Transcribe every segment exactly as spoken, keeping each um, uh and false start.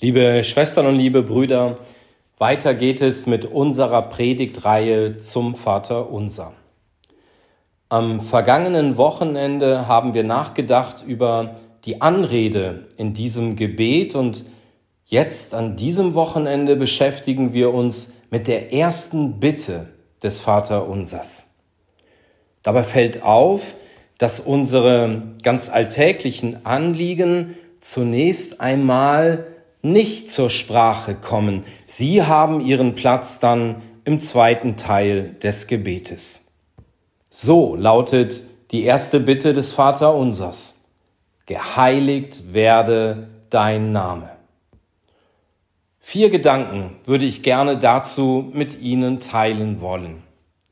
Liebe Schwestern und liebe Brüder, weiter geht es mit unserer Predigtreihe zum Vaterunser. Am vergangenen Wochenende haben wir nachgedacht über die Anrede in diesem Gebet und jetzt an diesem Wochenende beschäftigen wir uns mit der ersten Bitte des Vaterunsers. Dabei fällt auf, dass unsere ganz alltäglichen Anliegen zunächst einmal nicht zur Sprache kommen. Sie haben ihren Platz dann im zweiten Teil des Gebetes. So lautet die erste Bitte des Vaterunsers: Geheiligt werde dein Name. Vier Gedanken würde ich gerne dazu mit Ihnen teilen wollen.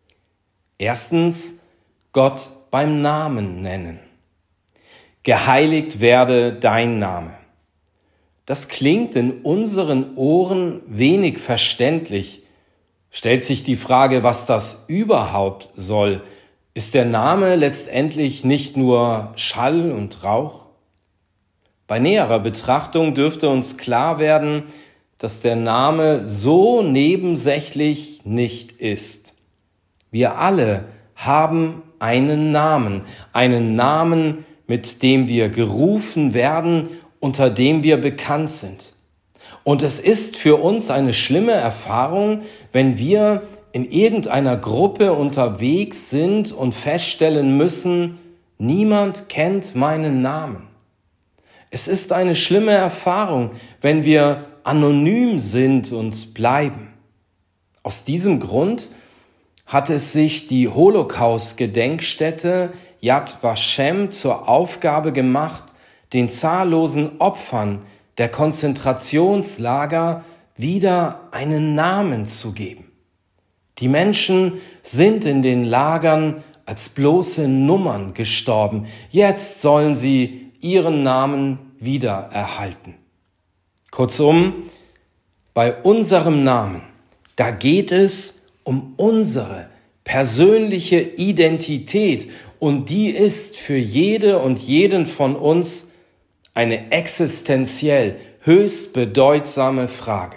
Erstens, Gott beim Namen nennen. Geheiligt werde dein Name. Das klingt in unseren Ohren wenig verständlich. Stellt sich die Frage, was das überhaupt soll. Ist der Name letztendlich nicht nur Schall und Rauch? Bei näherer Betrachtung dürfte uns klar werden, dass der Name so nebensächlich nicht ist. Wir alle haben einen Namen, einen Namen, mit dem wir gerufen werden, unter dem wir bekannt sind. Und es ist für uns eine schlimme Erfahrung, wenn wir in irgendeiner Gruppe unterwegs sind und feststellen müssen, niemand kennt meinen Namen. Es ist eine schlimme Erfahrung, wenn wir anonym sind und bleiben. Aus diesem Grund hat es sich die Holocaust-Gedenkstätte Yad Vashem zur Aufgabe gemacht, den zahllosen Opfern der Konzentrationslager wieder einen Namen zu geben. Die Menschen sind in den Lagern als bloße Nummern gestorben. Jetzt sollen sie ihren Namen wieder erhalten. Kurzum, bei unserem Namen, da geht es um unsere persönliche Identität und die ist für jede und jeden von uns eine existenziell höchst bedeutsame Frage.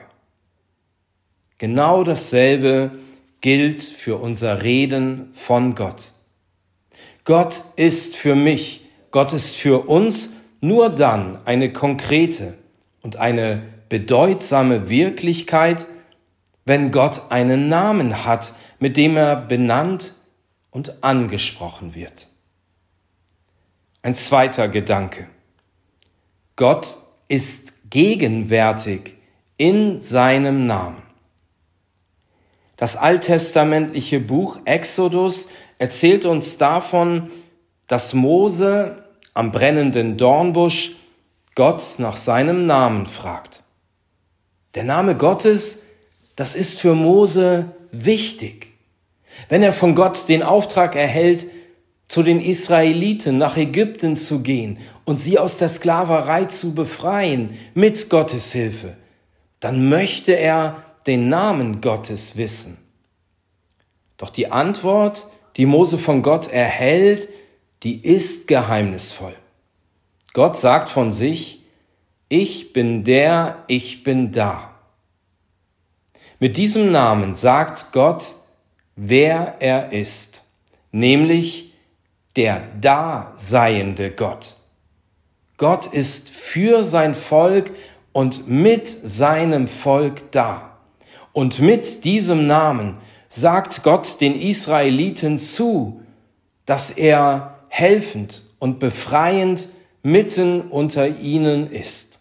Genau dasselbe gilt für unser Reden von Gott. Gott ist für mich, Gott ist für uns nur dann eine konkrete und eine bedeutsame Wirklichkeit, wenn Gott einen Namen hat, mit dem er benannt und angesprochen wird. Ein zweiter Gedanke. Gott ist gegenwärtig in seinem Namen. Das alttestamentliche Buch Exodus erzählt uns davon, dass Mose am brennenden Dornbusch Gott nach seinem Namen fragt. Der Name Gottes, das ist für Mose wichtig. Wenn er von Gott den Auftrag erhält, zu den Israeliten nach Ägypten zu gehen und sie aus der Sklaverei zu befreien mit Gottes Hilfe, dann möchte er den Namen Gottes wissen. Doch die Antwort, die Mose von Gott erhält, die ist geheimnisvoll. Gott sagt von sich: Ich bin der, ich bin da. Mit diesem Namen sagt Gott, wer er ist, nämlich der daseiende Gott. Gott ist für sein Volk und mit seinem Volk da. Und mit diesem Namen sagt Gott den Israeliten zu, dass er helfend und befreiend mitten unter ihnen ist.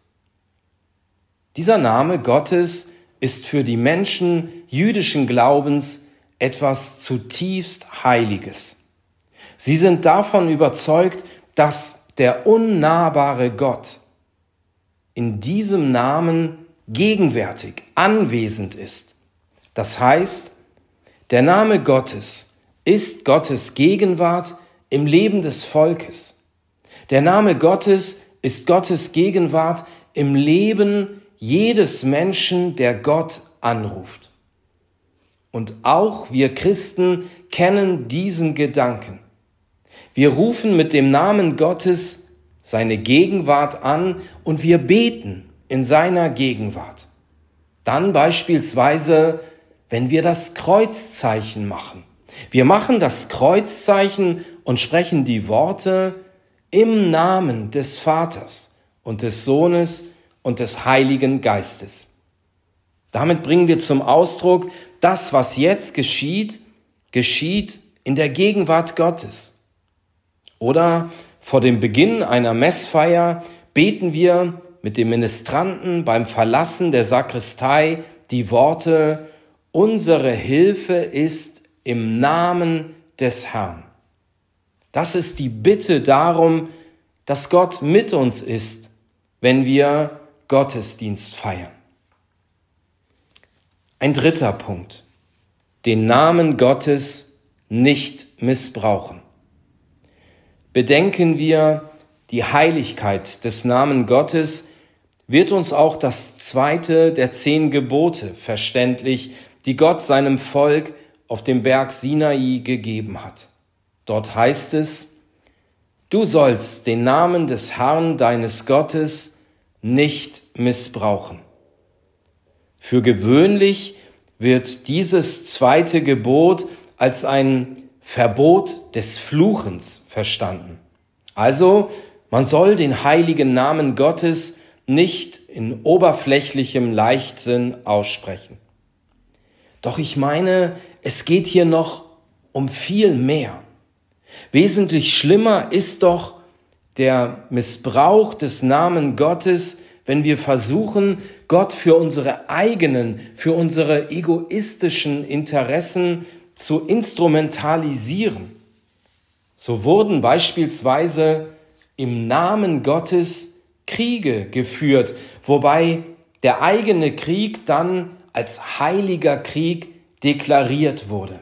Dieser Name Gottes ist für die Menschen jüdischen Glaubens etwas zutiefst Heiliges. Sie sind davon überzeugt, dass der unnahbare Gott in diesem Namen gegenwärtig, anwesend ist. Das heißt, der Name Gottes ist Gottes Gegenwart im Leben des Volkes. Der Name Gottes ist Gottes Gegenwart im Leben jedes Menschen, der Gott anruft. Und auch wir Christen kennen diesen Gedanken. Wir rufen mit dem Namen Gottes seine Gegenwart an und wir beten in seiner Gegenwart. Dann beispielsweise, wenn wir das Kreuzzeichen machen. Wir machen das Kreuzzeichen und sprechen die Worte im Namen des Vaters und des Sohnes und des Heiligen Geistes. Damit bringen wir zum Ausdruck, das, was jetzt geschieht, geschieht in der Gegenwart Gottes. Oder vor dem Beginn einer Messfeier beten wir mit dem Ministranten beim Verlassen der Sakristei die Worte: Unsere Hilfe ist im Namen des Herrn. Das ist die Bitte darum, dass Gott mit uns ist, wenn wir Gottesdienst feiern. Ein dritter Punkt: Den Namen Gottes nicht missbrauchen. Bedenken wir die Heiligkeit des Namen Gottes, wird uns auch das zweite der zehn Gebote verständlich, die Gott seinem Volk auf dem Berg Sinai gegeben hat. Dort heißt es: Du sollst den Namen des Herrn deines Gottes nicht missbrauchen. Für gewöhnlich wird dieses zweite Gebot als ein Verbot des Fluchens verstanden. Also, man soll den heiligen Namen Gottes nicht in oberflächlichem Leichtsinn aussprechen. Doch ich meine, es geht hier noch um viel mehr. Wesentlich schlimmer ist doch der Missbrauch des Namen Gottes, wenn wir versuchen, Gott für unsere eigenen, für unsere egoistischen Interessen zu instrumentalisieren. So wurden beispielsweise im Namen Gottes Kriege geführt, wobei der eigene Krieg dann als heiliger Krieg deklariert wurde.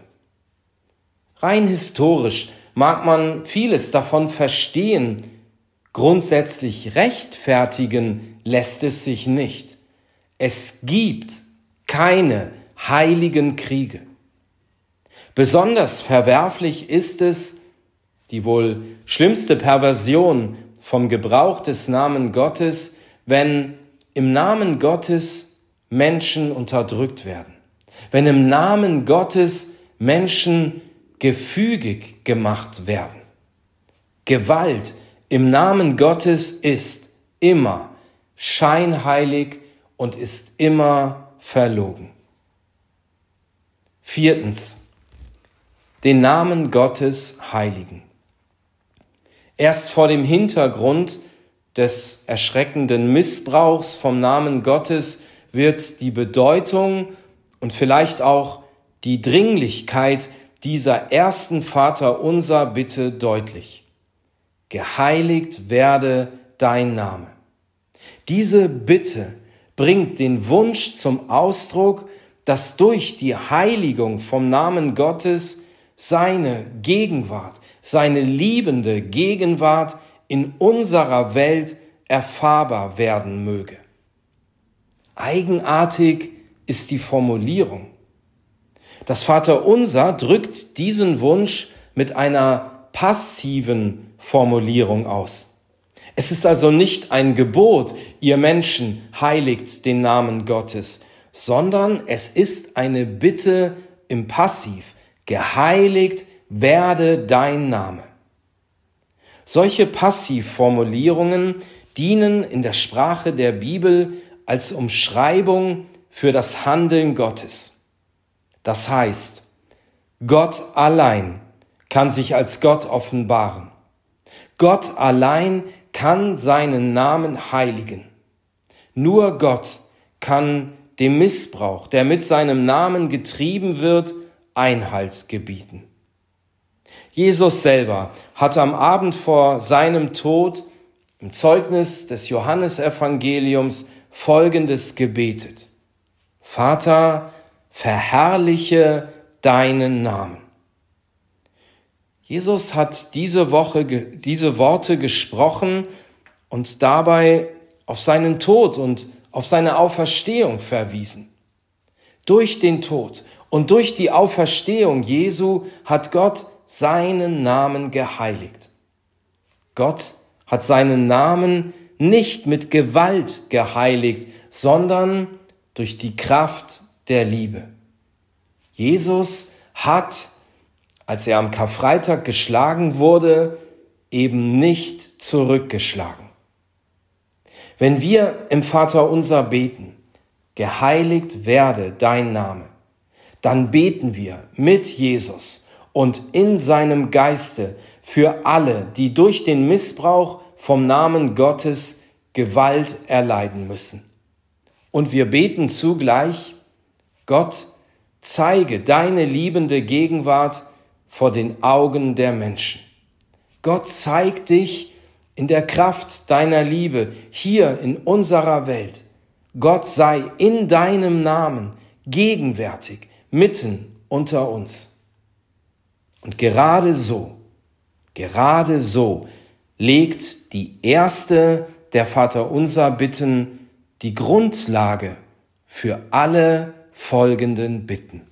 Rein historisch mag man vieles davon verstehen, grundsätzlich rechtfertigen lässt es sich nicht. Es gibt keine heiligen Kriege. Besonders verwerflich ist es, die wohl schlimmste Perversion vom Gebrauch des Namen Gottes, wenn im Namen Gottes Menschen unterdrückt werden, wenn im Namen Gottes Menschen gefügig gemacht werden. Gewalt im Namen Gottes ist immer scheinheilig und ist immer verlogen. Viertens: Den Namen Gottes heiligen. Erst vor dem Hintergrund des erschreckenden Missbrauchs vom Namen Gottes wird die Bedeutung und vielleicht auch die Dringlichkeit dieser ersten Vaterunser Bitte deutlich. Geheiligt werde dein Name. Diese Bitte bringt den Wunsch zum Ausdruck, dass durch die Heiligung vom Namen Gottes seine Gegenwart, seine liebende Gegenwart in unserer Welt erfahrbar werden möge. Eigenartig ist die Formulierung. Das Vaterunser drückt diesen Wunsch mit einer passiven Formulierung aus. Es ist also nicht ein Gebot, ihr Menschen heiligt den Namen Gottes, sondern es ist eine Bitte im Passiv. Geheiligt werde dein Name. Solche Passivformulierungen dienen in der Sprache der Bibel als Umschreibung für das Handeln Gottes. Das heißt, Gott allein kann sich als Gott offenbaren. Gott allein kann seinen Namen heiligen. Nur Gott kann dem Missbrauch, der mit seinem Namen getrieben wird, Einhalt gebieten. Jesus selber hat am Abend vor seinem Tod im Zeugnis des Johannesevangeliums Folgendes gebetet: Vater, verherrliche deinen Namen. Jesus hat diese Woche diese Worte gesprochen und dabei auf seinen Tod und auf seine Auferstehung verwiesen. Durch den Tod und durch die Auferstehung Jesu hat Gott seinen Namen geheiligt. Gott hat seinen Namen nicht mit Gewalt geheiligt, sondern durch die Kraft der Liebe. Jesus hat, als er am Karfreitag geschlagen wurde, eben nicht zurückgeschlagen. Wenn wir im Vaterunser beten, geheiligt werde dein Name, dann beten wir mit Jesus und in seinem Geiste für alle, die durch den Missbrauch vom Namen Gottes Gewalt erleiden müssen. Und wir beten zugleich: Gott, zeige deine liebende Gegenwart vor den Augen der Menschen. Gott, zeig dich in der Kraft deiner Liebe hier in unserer Welt. Gott sei in deinem Namen gegenwärtig mitten unter uns. Und gerade so, gerade so legt die erste der Vaterunser Bitten die Grundlage für alle folgenden Bitten.